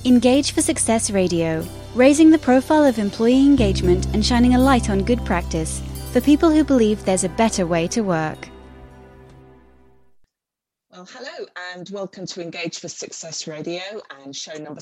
Engage for Success Radio, raising the profile of employee engagement and shining a light on good practice for people who believe there's a better way to work. Well, hello and welcome to Engage for Success Radio and show number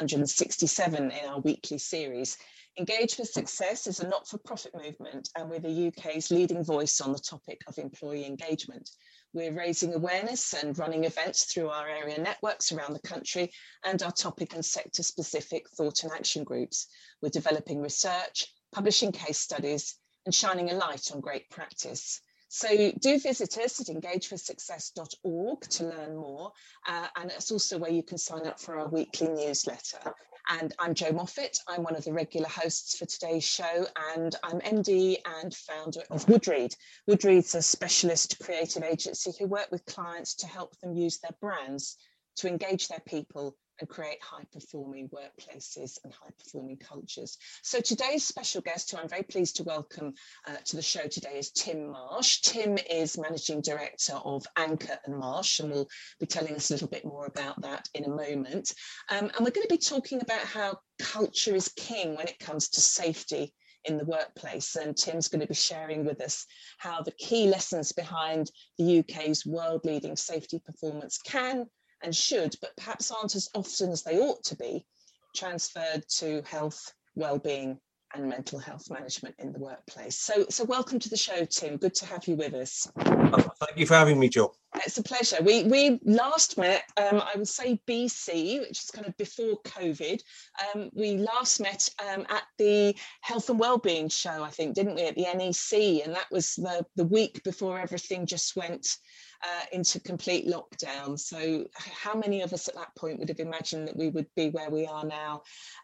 367 in our weekly series. Engage for Success is a not-for-profit movement and we're the UK's leading voice on the topic of employee engagement. We're raising awareness and running events through our area networks around the country and our topic and sector-specific thought and action groups. We're developing research, publishing case studies and shining a light on great practice. So do visit us at engageforsuccess.org to learn more. And it's also where you can sign up for our weekly newsletter. And I'm Jo Moffat. I'm one of the regular hosts for today's show, and I'm MD and founder of Woodreed. Woodreed's a specialist creative agency who work with clients to help them use their brands to engage their people and create high-performing workplaces and high-performing cultures. So today's special guest, who I'm very pleased to welcome to the show today, is Tim Marsh. Tim is Managing Director of Anchor and Marsh, and will be telling us a little bit more about that in a moment. And we're going to be talking about how culture is king when it comes to safety in the workplace. And Tim's going to be sharing with us how the key lessons behind the UK's world-leading safety performance can and should, but perhaps aren't as often as they ought to be, transferred to health, well-being and mental health management in the workplace. So welcome to the show, Tim. Good to have you with us. Thank you for having me, Jo. It's a pleasure. We last met, I would say BC, which is kind of before COVID. We last met at the Health and Wellbeing show, I think, didn't we, at the NEC? And that was the week before everything just went into complete lockdown. So how many of us at that point would have imagined that we would be where we are now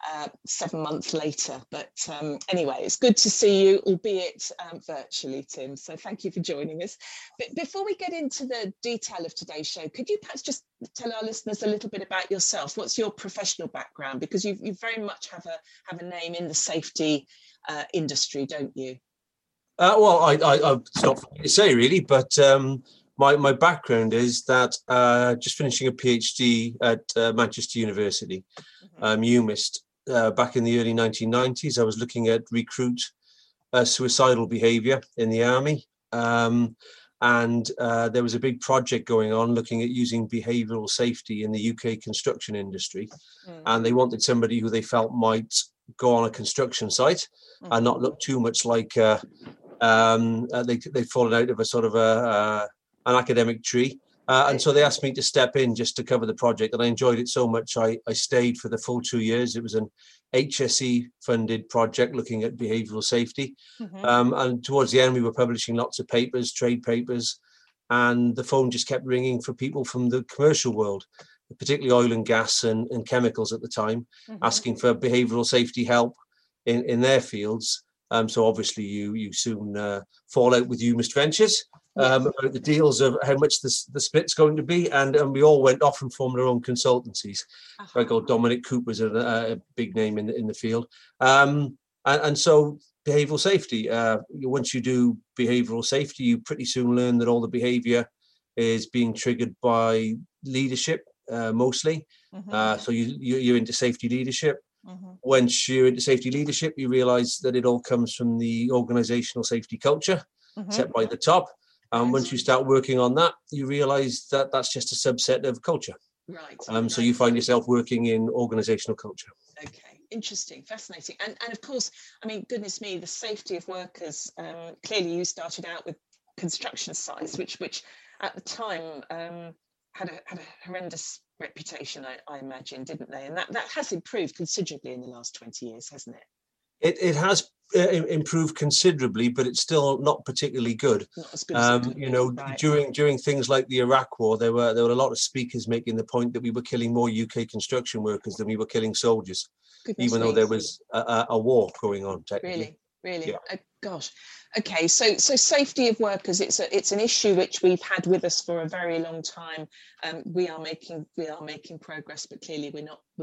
7 months later? But anyway, it's good to see you, albeit virtually, Tim. So thank you for joining us. But before we get into the detail of today's show, could you perhaps just tell our listeners a little bit about yourself? What's your professional background? Because you very much have a name in the safety industry, don't you? Well, it's not for me to say really, but my background is that just finishing a PhD at Manchester University, UMIST, back in the early 1990s, I was looking at recruit suicidal behaviour in the army. And there was a big project going on looking at using behavioural safety in the UK construction industry. And they wanted somebody who they felt might go on a construction site and not look too much like they'd fallen out of a sort of an academic tree. And so they asked me to step in just to cover the project. And I enjoyed it so much, I stayed for the full 2 years. It was an HSE funded project looking at behavioural safety. And towards the end, we were publishing lots of papers, trade papers, and the phone just kept ringing for people from the commercial world, particularly oil and gas and chemicals at the time, asking for behavioural safety help in their fields. So obviously you soon fall out with UMIST Ventures about the deals of how much the split's going to be, and we all went off and formed our own consultancies. I got Dominic Cooper's a big name in the field, and so behavioural safety. Once you do behavioural safety, you pretty soon learn that all the behaviour is being triggered by leadership mostly. So you're into safety leadership. Once you're into safety leadership, you realise that it all comes from the organisational safety culture set by the top. And once you start working on that, you realise that that's just a subset of culture. Right. So you find yourself working in organisational culture. Okay, interesting, fascinating. And of course, I mean, goodness me, the safety of workers, clearly you started out with construction sites, which at the time had a horrendous reputation, I imagine, didn't they? And that has improved considerably in the last 20 years, hasn't it? It has improved considerably, but it's still not particularly good. Not as good as it could be, right. During things like the Iraq War, there were a lot of speakers making the point that we were killing more UK construction workers than we were killing soldiers, even though there was a war going on. Technically, really, yeah. Oh, gosh. Okay, so safety of workers, it's an issue which we've had with us for a very long time. We are making progress, but clearly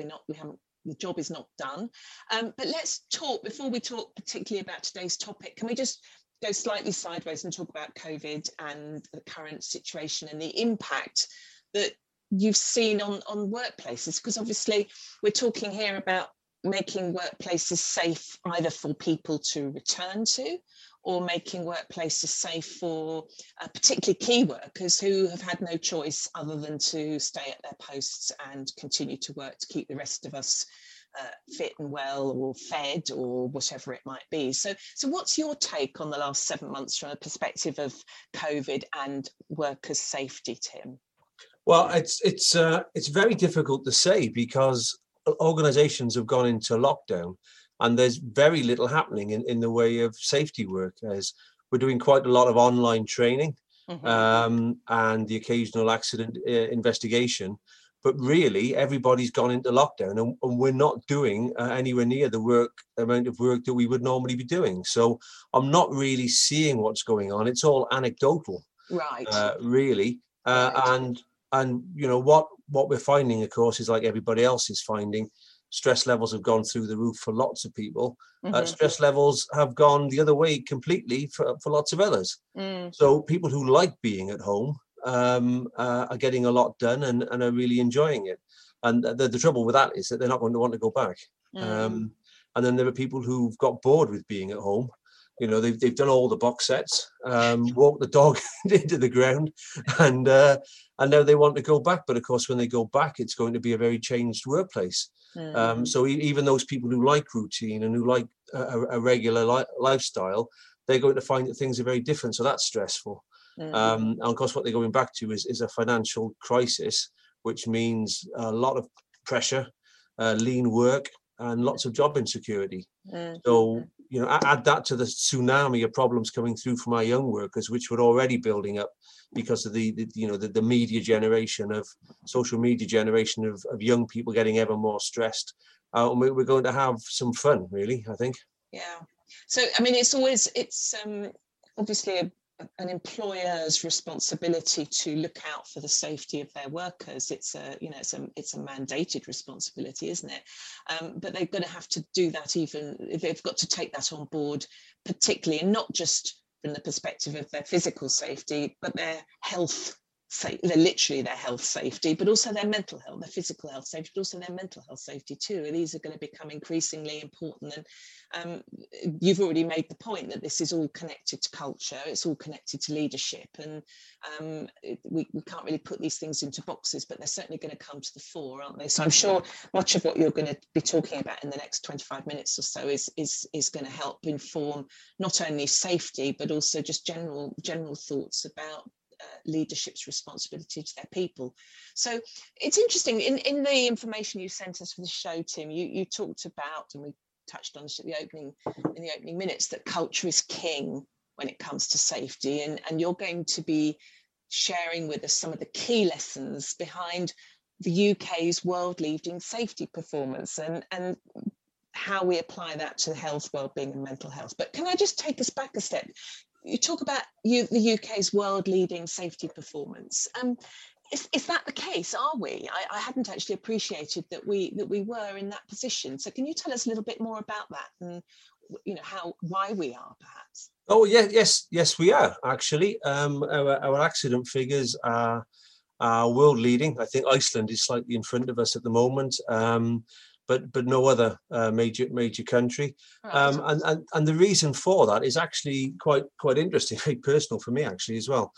the job is not done. But let's talk, before we talk particularly about today's topic, can we just go slightly sideways and talk about COVID and the current situation and the impact that you've seen on workplaces? Because obviously we're talking here about making workplaces safe either for people to return to, or making workplaces safe for particularly key workers who have had no choice other than to stay at their posts and continue to work to keep the rest of us fit and well, or fed, or whatever it might be. So what's your take on the last 7 months from a perspective of COVID and workers' safety, Tim? Well, it's very difficult to say, because organisations have gone into lockdown and there's very little happening in the way of safety work, as we're doing quite a lot of online training, and the occasional accident investigation. But really, everybody's gone into lockdown, and we're not doing anywhere near the amount of work that we would normally be doing. So I'm not really seeing what's going on. It's all anecdotal, right? Really, right. And you know what we're finding, of course, is like everybody else is finding. Stress levels have gone through the roof for lots of people. Stress levels have gone the other way completely for lots of others. So people who like being at home are getting a lot done and are really enjoying it. And the trouble with that is that they're not going to want to go back. And then there are people who've got bored with being at home. You know, they've done all the box sets, walked the dog into the ground, and now they want to go back. But of course, when they go back, it's going to be a very changed workplace. So even those people who like routine and who like a regular lifestyle, they're going to find that things are very different. So that's stressful. And of course, what they're going back to is a financial crisis, which means a lot of pressure, lean work, and lots of job insecurity. So, you know, add that to the tsunami of problems coming through from our young workers, which were already building up because of the media generation of social media generation of young people getting ever more stressed. And we're going to have some fun, really, I think. Yeah. So, I mean, it's obviously an employer's responsibility to look out for the safety of their workers. It's a mandated responsibility, isn't it? But they're going to have to do that, even if they've got to take that on board, particularly, and not just from the perspective of their physical safety, but their health. They're literally their health safety, but also their mental health, their physical health safety, but also their mental health safety too. And these are going to become increasingly important. And you've already made the point that this is all connected to culture. It's all connected to leadership. And we can't really put these things into boxes, but they're certainly going to come to the fore, aren't they? So I'm sure much of what you're going to be talking about in the next 25 minutes or so is going to help inform not only safety, but also just general thoughts about leadership's responsibility to their people. So it's interesting, in the information you sent us for the show, Tim, you talked about, and we touched on this in the opening minutes, that culture is king when it comes to safety, and you're going to be sharing with us some of the key lessons behind the UK's world-leading safety performance and how we apply that to health, well-being and mental health. But can I just take us back a step? You talk about the UK's world-leading safety performance. Is that the case? Are we? I hadn't actually appreciated that we were in that position. So can you tell us a little bit more about that, and why we are, perhaps? Oh yeah, yes, we are actually. Our accident figures are world leading. I think Iceland is slightly in front of us at the moment. But no other major country, right. And the reason for that is actually quite interesting, very personal for me actually as well.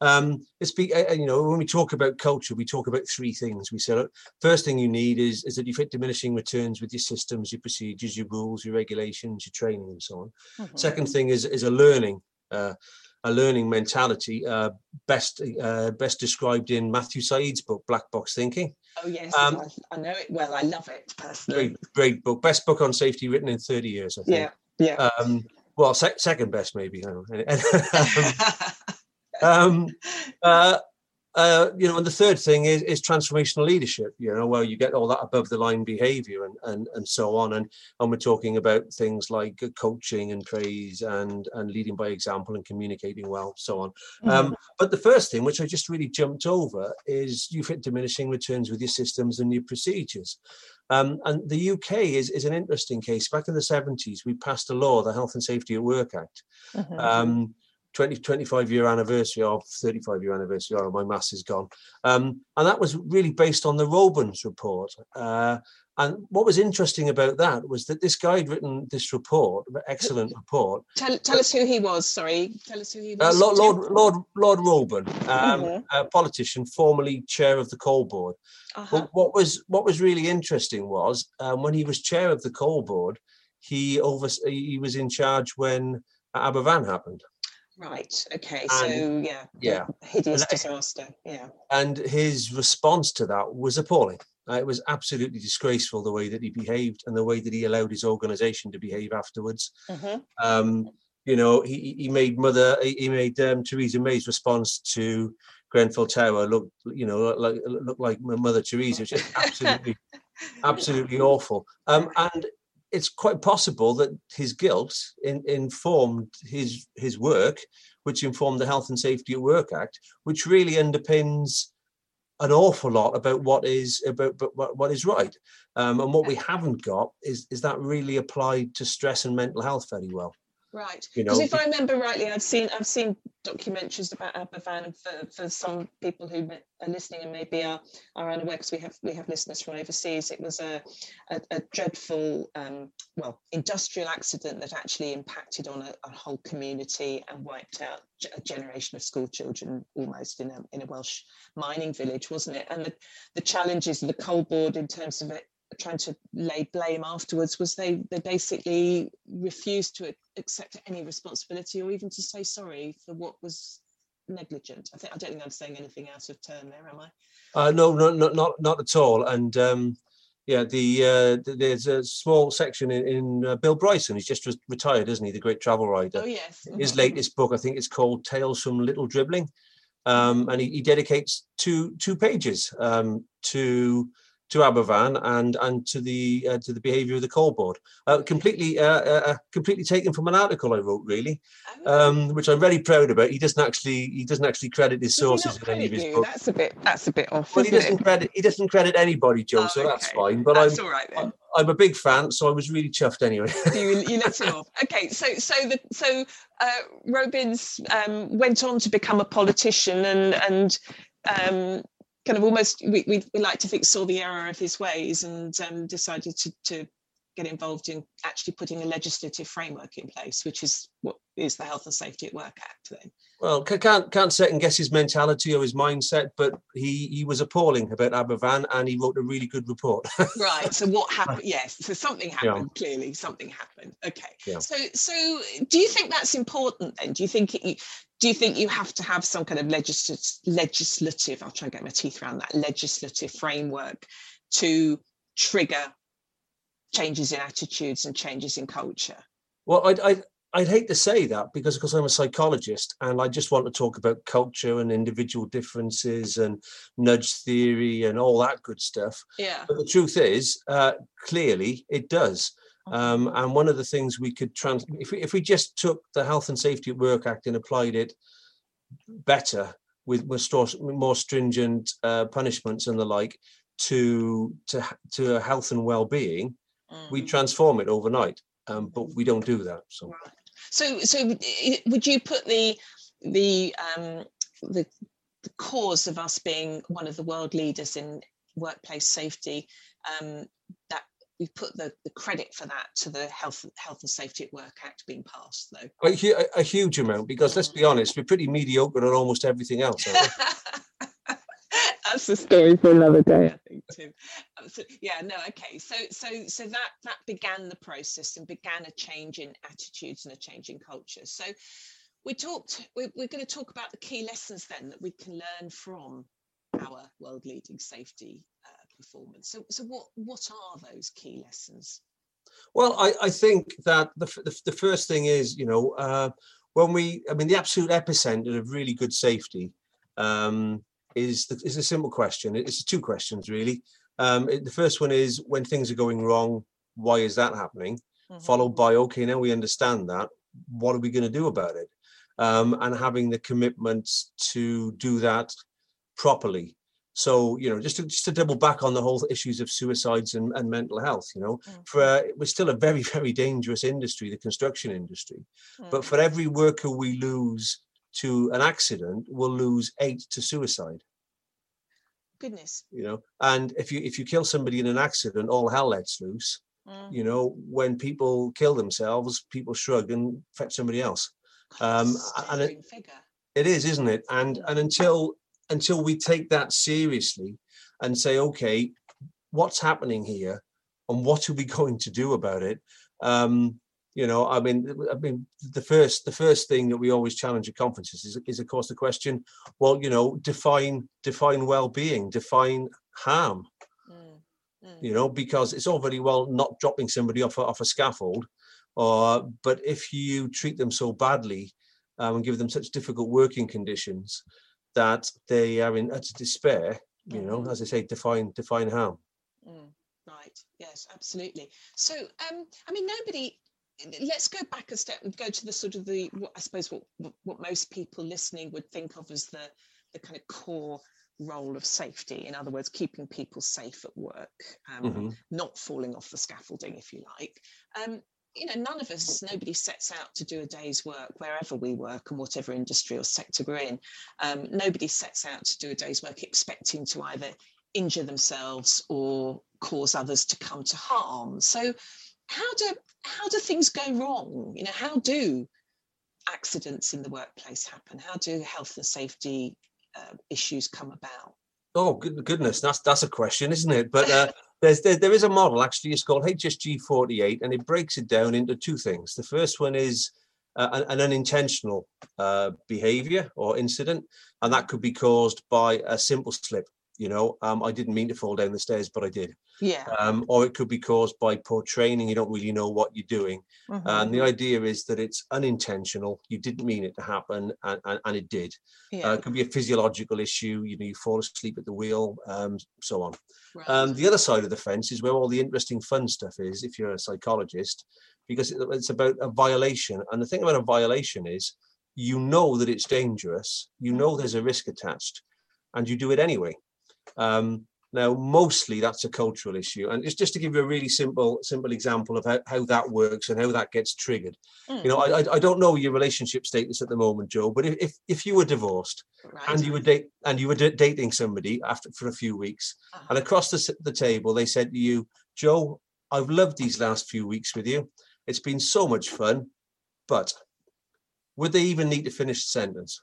When we talk about culture, we talk about three things. We say, look, first thing you need is that you fit diminishing returns with your systems, your procedures, your rules, your regulations, your training, and so on. Mm-hmm. Second thing is a learning mentality, best described in Matthew Said's book, Black Box Thinking. Oh yes, I know it well. I love it personally. Great book. Best book on safety written in 30 years, I think. Yeah. Well, second best maybe. And the third thing is transformational leadership, where you get all that above the line behavior and so on. And we're talking about things like coaching and praise and leading by example and communicating well, so on. Mm-hmm. But the first thing, which I just really jumped over, is you fit diminishing returns with your systems and your procedures. And the UK is an interesting case. Back in the 70s, we passed a law, the Health and Safety at Work Act. Mm-hmm. 25-year anniversary or 35-year anniversary, or my maths is gone. And that was really based on the Robins report. And what was interesting about that was that this guy had written this report, an excellent report. Tell us who he was, sorry. Tell us who he was. Lord Roban, a politician, formerly chair of the Coal Board. But what was really interesting was when he was chair of the Coal Board, he was in charge when Aberfan happened. Right. Okay. So hideous disaster. Yeah. And his response to that was appalling. It was absolutely disgraceful the way that he behaved and the way that he allowed his organisation to behave afterwards. You know, he made Theresa May's response to Grenfell Tower look like Mother Teresa, which is absolutely awful. And it's quite possible that his guilt informed his work, which informed the Health and Safety at Work Act, which really underpins an awful lot about what is right. And what we haven't got is that really applied to stress and mental health very well. Right. Because if I remember rightly, I've seen documentaries about Aberfan, and for some people who are listening and maybe are unaware, because we have listeners from overseas, it was a dreadful industrial accident that actually impacted on a whole community and wiped out a generation of school children almost in a Welsh mining village, wasn't it? And the challenges of the Coal Board in terms of it trying to lay blame afterwards was they basically refused to accept any responsibility or even to say sorry for what was negligent. I don't think I'm saying anything out of turn there, am I? No, not at all. And there's a small section in Bill Bryson. He's just retired, isn't he? The great travel writer. Oh yes. His latest book, I think it's called Tales from Little Dribbling, and he dedicates two pages to Aberfan and to the behaviour of the Coal Board, completely taken from an article I wrote, really, which I'm very proud about. He doesn't actually credit his sources in any of his books. That's a bit off. Well, he doesn't creded anybody, Joe, so that's fine. But that's all right then. I'm a big fan, so I was really chuffed anyway. You let it off. Okay, so Robins went on to become a politician and kind of almost, we like to think, saw the error of his ways and decided to get involved in actually putting a legislative framework in place, which is what is the Health and Safety at Work Act then. Well, can't second guess his mentality or his mindset, but he was appalling about Aberfan and he wrote a really good report. Right. So what happened? Yes. So something happened. Yeah. Clearly, something happened. Okay. Yeah. So do you think that's important then? Do you think you have to have some kind of legislative? I'll try and get my teeth around that legislative framework to trigger changes in attitudes and changes in culture? Well, I'd hate to say that because I'm a psychologist and I just want to talk about culture and individual differences and nudge theory and all that good stuff. Yeah. But the truth is, clearly it does. And one of the things we could if we just took the Health and Safety at Work Act and applied it better with more stringent punishments and the like to health and well-being, we transform it overnight. But we don't do that. So. Right. So would you put the cause of us being one of the world leaders in workplace safety, that we put the credit for that to the Health and Safety at Work Act being passed, though? A huge amount, because let's be honest, we're pretty mediocre on almost everything else, aren't we? That's a story for another day, I think, Tim. Yeah, no, okay. So that began the process and began a change in attitudes and a change in culture. So we're going to talk about the key lessons then that we can learn from our world-leading safety performance. So what are those key lessons? Well, I think that the first thing is, the absolute epicenter of really good safety is a simple question. It's two questions, really. The first one is, when things are going wrong, why is that happening? Mm-hmm. Followed by, okay, now we understand that. What are we going to do about it? And having the commitment to do that properly. So, just to double back on the whole issues of suicides and mental health, we're still a very, very dangerous industry, the construction industry. But for every worker we lose to an accident, we'll lose 8 to suicide. Goodness. And if you kill somebody in an accident, all hell lets loose. When people kill themselves, people shrug and fetch somebody else. And figure. It is, isn't it? And until we take that seriously and say, okay, what's happening here and what are we going to do about it? The first thing that we always challenge at conferences is of course the question, well, define well-being, define harm, because it's all very well not dropping somebody off a scaffold, but if you treat them so badly and give them such difficult working conditions that they are in utter despair, as I say, define harm. Right. Yes, absolutely. So, nobody. Let's go back a step and go to the sort of what most people listening would think of as the kind of core role of safety. In other words, keeping people safe at work, not falling off the scaffolding, if you like. Nobody sets out to do a day's work wherever we work and whatever industry or sector we're in. Nobody sets out to do a day's work expecting to either injure themselves or cause others to come to harm. So how do things go wrong? How do accidents in the workplace happen? How do health and safety issues come about? Oh, goodness, that's a question, isn't it? But there is a model, actually, it's called HSG 48, and it breaks it down into 2 things. The first one is an unintentional behavior or incident, and that could be caused by a simple slip. I didn't mean to fall down the stairs, but I did. Yeah. Or it could be caused by poor training. You don't really know what you're doing. And the idea is that it's unintentional. You didn't mean it to happen, and it did. Yeah. It could be a physiological issue. You fall asleep at the wheel, so on. Right. The other side of the fence is where all the interesting fun stuff is, if you're a psychologist, because it's about a violation. And the thing about a violation is, that it's dangerous. There's a risk attached, and you do it anyway. Now, mostly that's a cultural issue, and it's just to give you a really simple example of how that works and how that gets triggered. I don't know your relationship status at the moment, Joe, but if you were divorced, right, and you were dating somebody for a few weeks, and across the table they said to you, Joe, I've loved these last few weeks with you. It's been so much fun, but would they even need to finish the sentence?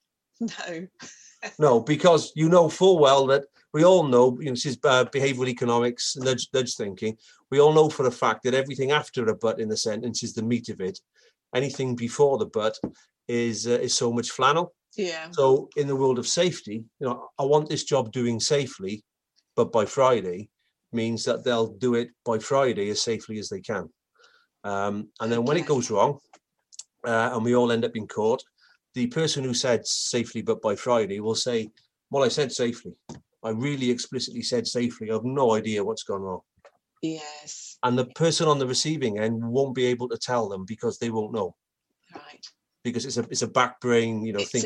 No. No, because full well that we all know, this is behavioral economics, nudge thinking. We all know for a fact that everything after a but in the sentence is the meat of it. Anything before the but is so much flannel. Yeah. So in the world of safety, I want this job doing safely, but by Friday means that they'll do it by Friday as safely as they can. And then when it goes wrong, and we all end up in court, the person who said safely but by Friday will say, well, I said safely. I really explicitly said safely. I have no idea what's gone wrong. Yes. And the person on the receiving end won't be able to tell them because they won't know. Right. Because it's a back brain,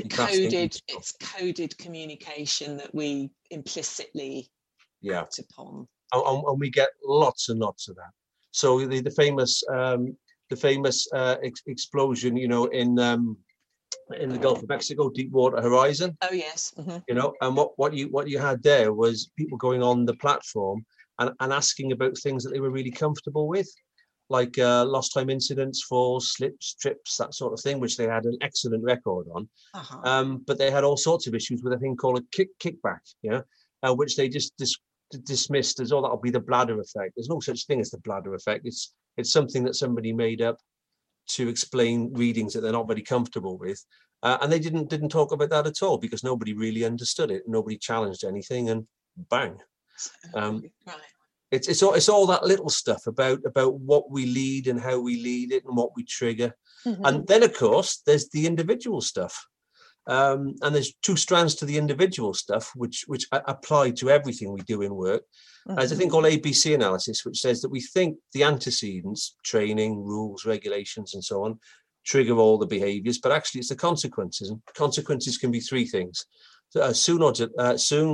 it's coded communication that we implicitly act upon. And we get lots and lots of that. So the famous explosion, in the Gulf of Mexico, Deepwater Horizon. Oh yes. And what you had there was people going on the platform and asking about things that they were really comfortable with, like lost time incidents, falls, slips, trips, that sort of thing, which they had an excellent record on. But they had all sorts of issues with a thing called a kickback, which they just dismissed as, that'll be the bladder effect. There's no such thing as the bladder effect. It's something that somebody made up to explain readings that they're not very comfortable with, and they didn't talk about that at all because nobody really understood it. Nobody challenged anything, and bang. Right. It's all that little stuff about what we lead and how we lead it and what we trigger, and then of course there's the individual stuff, and there's 2 strands to the individual stuff which apply to everything we do in work. There's a thing called ABC analysis, which says that we think the antecedents, training, rules, regulations, and so on, trigger all the behaviors, but actually it's the consequences. And consequences can be 3 things: soon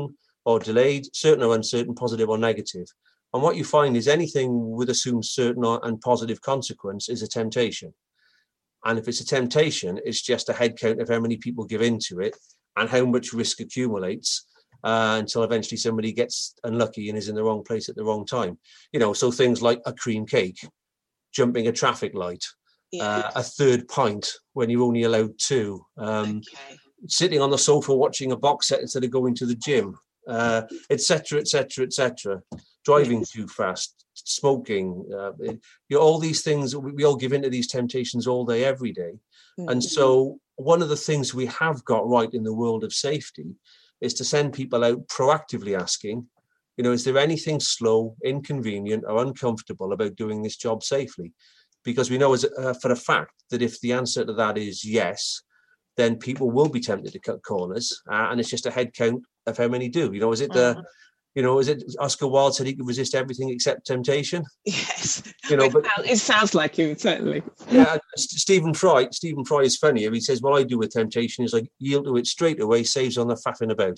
or delayed, certain or uncertain, positive or negative. And what you find is anything with assumed certain and positive consequence is a temptation. And if it's a temptation, it's just a head count of how many people give into it and how much risk accumulates until eventually somebody gets unlucky and is in the wrong place at the wrong time. So things like a cream cake, jumping a traffic light, a third pint when you're only allowed two, sitting on the sofa watching a box set instead of going to the gym, etc., etc., etc. Driving too fast, smoking, all these things, we all give into these temptations all day, every day. And so one of the things we have got right in the world of safety is to send people out proactively asking, is there anything slow, inconvenient or uncomfortable about doing this job safely? Because we know for a fact that if the answer to that is yes, then people will be tempted to cut corners, and it's just a head count of how many do. Is it Oscar Wilde said he could resist everything except temptation? Yes, but it sounds like him, certainly. Yeah, Stephen Fry is funny. He says, "What I do with temptation is like yield to it straight away, saves on the faffing about."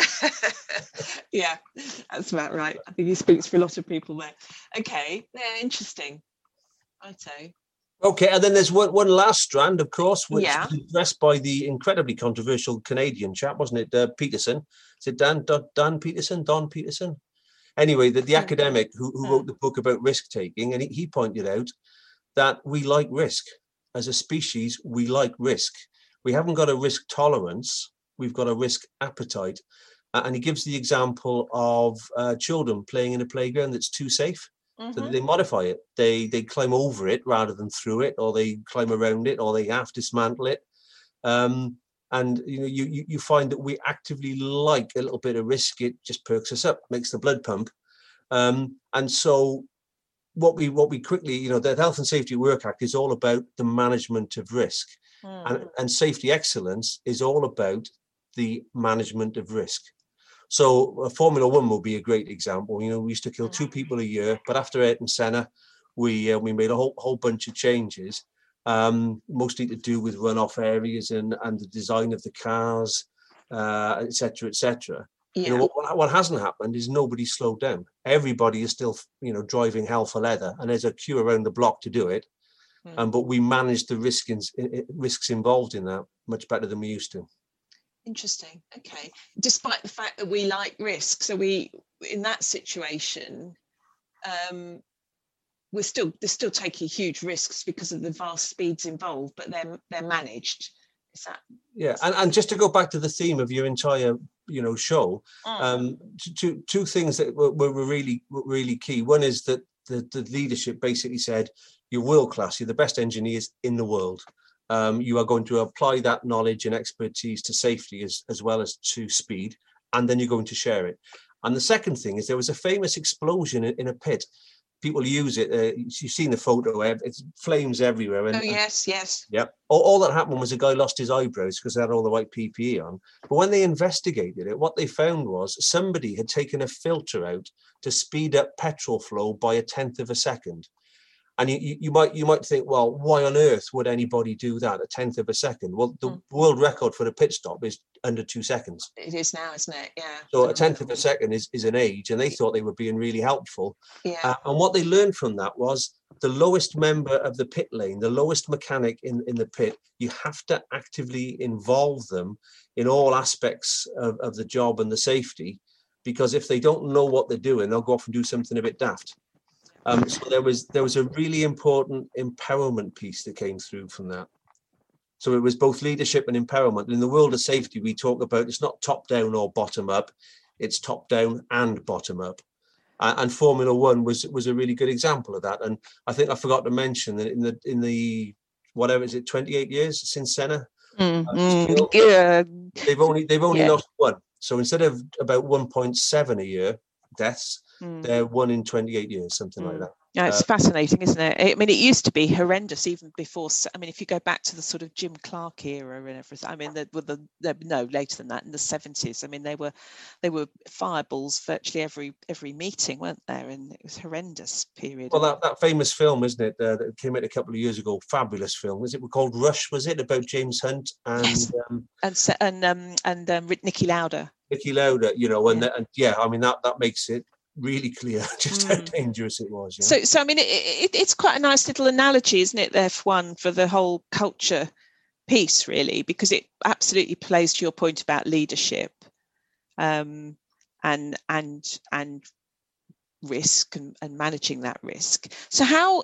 Yeah, that's about right. I think he speaks for a lot of people there. Okay, yeah, interesting. Righto. Okay, and then there's one last strand, of course, which was addressed by the incredibly controversial Canadian chap, wasn't it, Peterson? Is it Dan Peterson? Don Peterson? Anyway, the academic who wrote the book about risk-taking, and he pointed out that we like risk. As a species, we like risk. We haven't got a risk tolerance, we've got a risk appetite. And he gives the example of children playing in a playground that's too safe. So they modify it. They climb over it rather than through it, or they climb around it, or they half dismantle it. And you find that we actively like a little bit of risk. It just perks us up, makes the blood pump. And so what we quickly, the Health and Safety Work Act is all about the management of risk, and safety excellence is all about the management of risk. So Formula One will be a great example. We used to kill 2 people a year, but after Ayrton Senna, we made a whole bunch of changes, mostly to do with runoff areas and the design of the cars, et cetera, et cetera. Yeah. What hasn't happened is nobody slowed down. Everybody is still, driving hell for leather, and there's a queue around the block to do it. But we manage the risks involved in that much better than we used to. Interesting. Okay. Despite the fact that we like risk, so we, in that situation, they're still taking huge risks because of the vast speeds involved, but they're managed. Is that? Yeah, and just to go back to the theme of your entire, show, two things that were really key. One is that the leadership basically said, "You're world class. You're the best engineers in the world. You are going to apply that knowledge and expertise to safety as well as to speed, and then you're going to share it." And the second thing is there was a famous explosion in a pit. People use it. You've seen the photo. It's flames everywhere. And, yes. Yeah. All that happened was a guy lost his eyebrows because they had all the right PPE on. But when they investigated it, what they found was somebody had taken a filter out to speed up petrol flow by 1/10 of a second. And you might think, well, why on earth would anybody do that? 1/10 of a second. Well, the world record for the pit stop is under 2 seconds. It is now, isn't it? Yeah. So 1/10 of a second is an age, and they thought they were being really helpful. Yeah. And what they learned from that was the lowest member of the pit lane, the lowest mechanic in the pit, you have to actively involve them in all aspects of the job and the safety, because if they don't know what they're doing, they'll go off and do something a bit daft. So there was a really important empowerment piece that came through from that. So it was both leadership and empowerment. In the world of safety, we talk about it's not top down or bottom up, it's top down and bottom up. And Formula One was a really good example of that. And I think I forgot to mention that in the whatever is it, 28 years since Senna, they've only lost one. So instead of about 1.7 a year deaths, they're 1 in 28 years, something like that. Yeah, it's fascinating, isn't it? I mean, it used to be horrendous even before. I mean, if you go back to the sort of Jim Clark era and everything, I mean, no, later than that, in the 70s. I mean, they were fireballs virtually every meeting, weren't there? And it was a horrendous period. Well, that famous film, isn't it, that came out a couple of years ago? Fabulous film. Is it called Rush? Was it about James Hunt and yes. and Niki Lauda? Niki Lauda, you know, and I mean that makes it really clear just how dangerous it was. Yeah? So I mean, it's quite a nice little analogy, isn't it, there, for one, for the whole culture piece, really, because it absolutely plays to your point about leadership, and risk and managing that risk. So how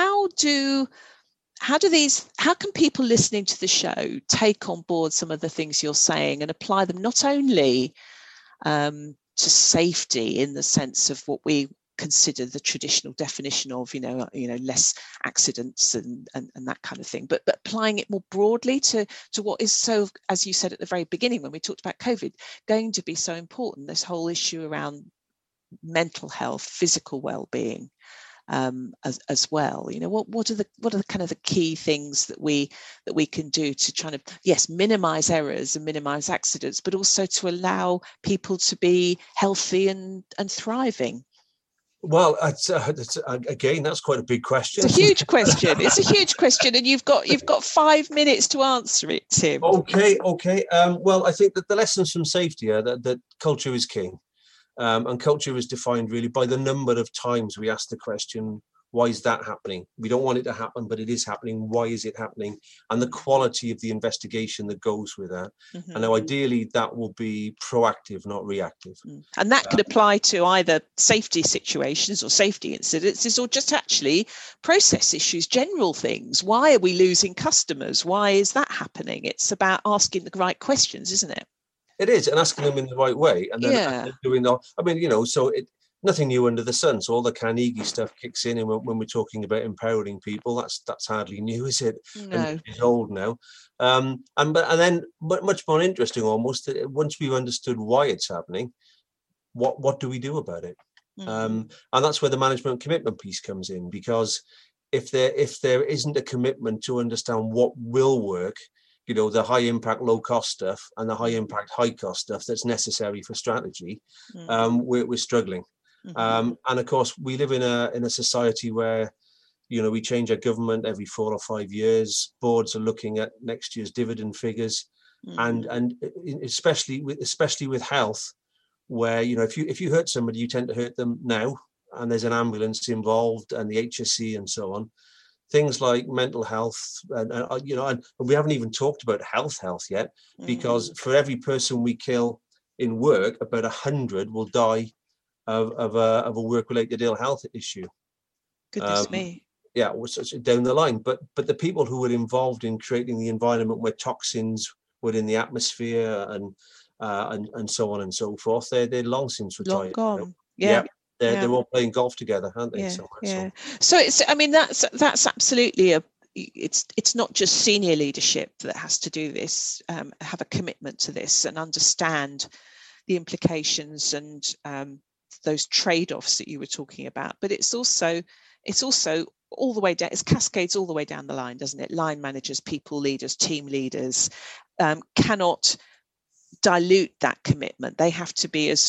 can people listening to the show take on board some of the things you're saying and apply them not only to safety in the sense of what we consider the traditional definition of, you know, less accidents and that kind of thing, but applying it more broadly to what is so, as you said at the very beginning when we talked about COVID, going to be so important, this whole issue around mental health, physical well-being, as well. You know, what are the kind of the key things that we can do to try to, yes, minimize errors and minimize accidents, but also to allow people to be healthy and thriving? Well, again, that's quite a big question. It's a huge question. It's a huge question, and you've got 5 minutes to answer it, Tim. Okay. Well, I think that the lessons from safety are that culture is king. And culture is defined really by the number of times we ask the question, why is that happening? We don't want it to happen, but it is happening. Why is it happening? And the quality of the investigation that goes with that. Mm-hmm. And now ideally that will be proactive, not reactive. And that could apply to either safety situations or safety incidences, or just actually process issues, general things. Why are we losing customers? Why is that happening? It's about asking the right questions, isn't it? It is, and asking them in the right way, and then doing that. I mean, you know, so nothing new under the sun. So all the Carnegie stuff kicks in, and when we're talking about empowering people, that's hardly new, is it? No, it's old now. And then much more interesting, almost, that once we've understood why it's happening, what do we do about it? Mm-hmm. And that's where the management commitment piece comes in, because if there isn't a commitment to understand what will work, you know, the high impact, low cost stuff and the high impact, high cost stuff that's necessary for strategy, we're struggling. Mm-hmm. And of course, we live in a society where, you know, we change our government every 4 or 5 years. Boards are looking at next year's dividend figures, and especially with health, where, you know, if you hurt somebody, you tend to hurt them now, and there's an ambulance involved and the HSE and so on. Things like mental health, and you know, and we haven't even talked about health yet, because for every person we kill in work, about 100 will die of a work-related ill health issue. Goodness me. Yeah, down the line. But the people who were involved in creating the environment where toxins were in the atmosphere and so on and so forth, they're long since retired. Long gone. Yeah. They're all playing golf together, aren't they? So it's, I mean, that's absolutely it's not just senior leadership that has to do this, have a commitment to this and understand the implications and those trade-offs that you were talking about, but it's also all the way down, it cascades all the way down the line, doesn't it? Line managers, people leaders, team leaders cannot dilute that commitment. They have to be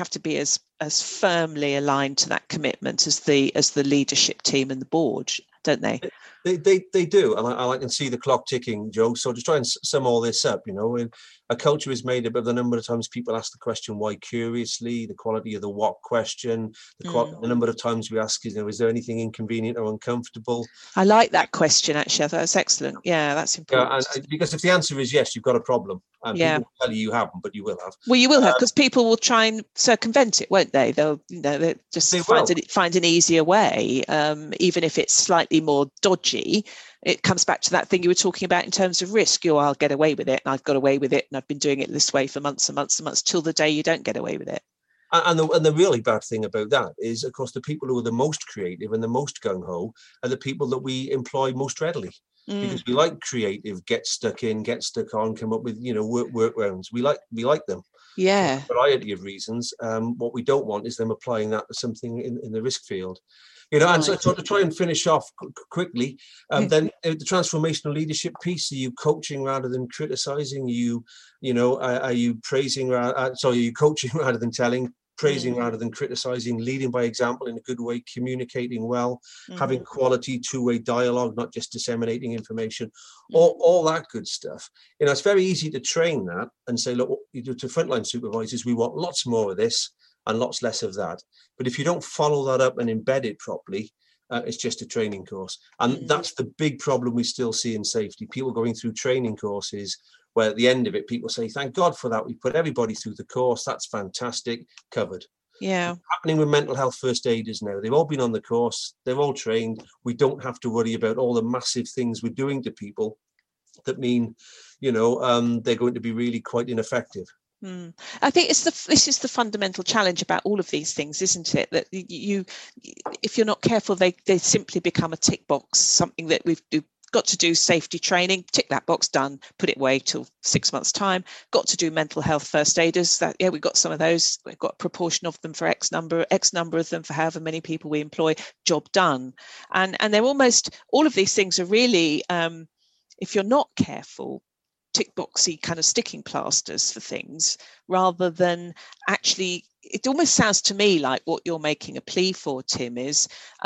as firmly aligned to that commitment as the leadership team and the board, don't they? They do, and I can see the clock ticking, Joe. So to try and sum all this up, you know, a culture is made up of the number of times people ask the question why curiously, the quality of the what question, the number of times we ask, you know, is there anything inconvenient or uncomfortable? I like that question, actually. I thought that's excellent. Yeah, that's important. Yeah, and because if the answer is yes, you've got a problem. And people will tell you haven't, but you will have. Well, you will have, because people will try and circumvent it, won't they? They'll just find an easier way, even if it's slightly more dodgy. It comes back to that thing you were talking about in terms of risk. I'll get away with it, and I've got away with it, and I've been doing it this way for months and months and months, till the day you don't get away with it. And the really bad thing about that is, of course, the people who are the most creative and the most gung-ho are the people that we employ most readily. Because we like creative, get stuck on, come up with, you know, workarounds. We like them. Yeah. For a variety of reasons. What we don't want is them applying that to something in the risk field. You know, Right. and so to try and finish off quickly, then the transformational leadership piece, are you coaching rather than criticizing? Are you praising, are you coaching rather than telling, praising rather than criticizing, leading by example in a good way, communicating well, having quality two-way dialogue, not just disseminating information, all that good stuff. You know, it's very easy to train that and say, look, to frontline supervisors, we want lots more of this and lots less of that. But if you don't follow that up and embed it properly, it's just a training course. And that's the big problem we still see in safety. People going through training courses where at the end of it, people say, thank God for that. We put everybody through the course. That's fantastic. Covered. Yeah. It's happening with mental health first aiders now. They've all been on the course. They're all trained. We don't have to worry about all the massive things we're doing to people that mean, they're going to be really quite ineffective. I think this is the fundamental challenge about all of these things, isn't it? That you, if you're not careful, they simply become a tick box, something that we've got to do safety training, tick that box, done, put it away till 6 months' time. Got to do mental health first aiders. We've got some of those. We've got a proportion of them for X number of them for however many people we employ. Job done. And they're almost, all of these things are really, if you're not careful, tick boxy kind of sticking plasters for things, rather than actually, it almost sounds to me like what you're making a plea for, Tim, is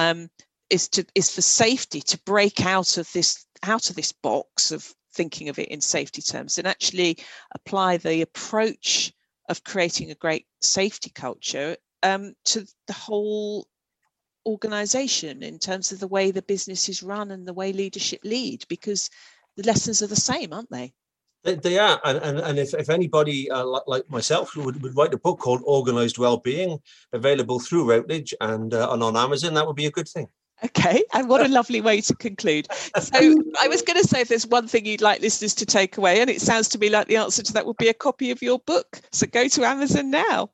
for safety to break out of this box of thinking of it in safety terms and actually apply the approach of creating a great safety culture to the whole organization in terms of the way the business is run and the way leadership lead, because the lessons are the same, aren't they? They are, and if anybody like myself would write a book called Organised Wellbeing, available through Routledge and on Amazon, that would be a good thing. Okay, and what a lovely way to conclude. So I was going to say, if there's one thing you'd like listeners to take away, and it sounds to me like the answer to that would be a copy of your book. So go to Amazon now.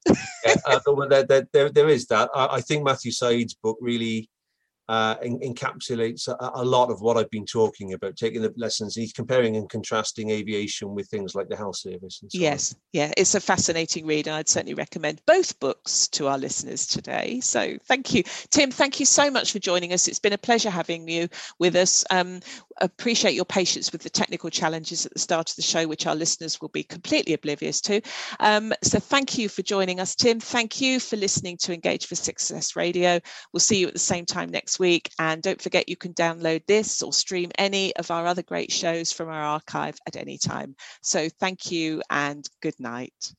There is that. I think Matthew Said's book really encapsulates a lot of what I've been talking about, taking the lessons. He's comparing and contrasting aviation with things like the health service. And so yeah, it's a fascinating read. And I'd certainly recommend both books to our listeners today. So thank you, Tim. Thank you so much for joining us. It's been a pleasure having you with us. Appreciate your patience with the technical challenges at the start of the show, which our listeners will be completely oblivious to. So thank you for joining us, Tim. Thank you for listening to Engage for Success Radio. We'll see you at the same time next week. And don't forget, you can download this or stream any of our other great shows from our archive at any time. So thank you and good night.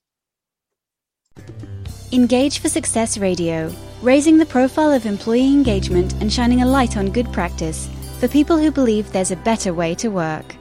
Engage for Success Radio, raising the profile of employee engagement and shining a light on good practice for people who believe there's a better way to work.